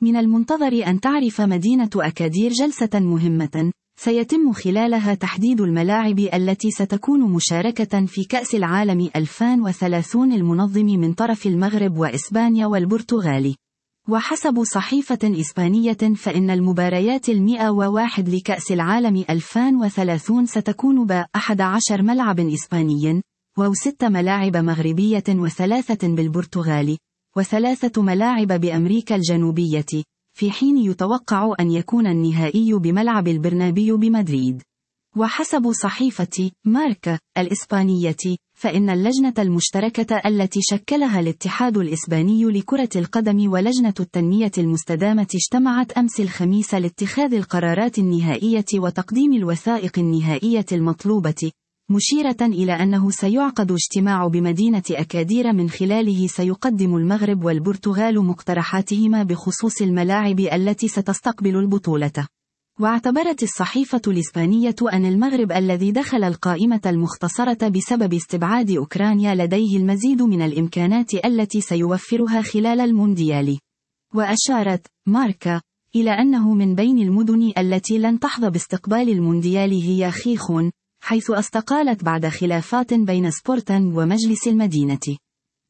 من المنتظر أن تعرف مدينة أكادير جلسة مهمة، سيتم خلالها تحديد الملاعب التي ستكون مشاركة في كأس العالم 2030 المنظم من طرف المغرب وإسبانيا والبرتغال. وحسب صحيفة إسبانية فإن المباريات 101 لكأس العالم 2030 ستكون 11 ملعب إسباني، و6 ملاعب مغربية و3 بالبرتغال، و3 ملاعب بأمريكا الجنوبية، في حين يتوقع أن يكون النهائي بملعب البرنابيو بمدريد. وحسب صحيفة ماركا الإسبانية فإن اللجنة المشتركة التي شكلها الاتحاد الإسباني لكرة القدم ولجنة التنمية المستدامة اجتمعت أمس الخميس لاتخاذ القرارات النهائية وتقديم الوثائق النهائية المطلوبة، مشيرة إلى أنه سيعقد اجتماع بمدينة أكادير من خلاله سيقدم المغرب والبرتغال مقترحاتهما بخصوص الملاعب التي ستستقبل البطولة. واعتبرت الصحيفة الإسبانية أن المغرب الذي دخل القائمة المختصرة بسبب استبعاد أوكرانيا لديه المزيد من الإمكانات التي سيوفرها خلال المونديال. وأشارت ماركا إلى أنه من بين المدن التي لن تحظى باستقبال المونديال هي خيخون، حيث استقالت بعد خلافات بين سبورتنج ومجلس المدينة.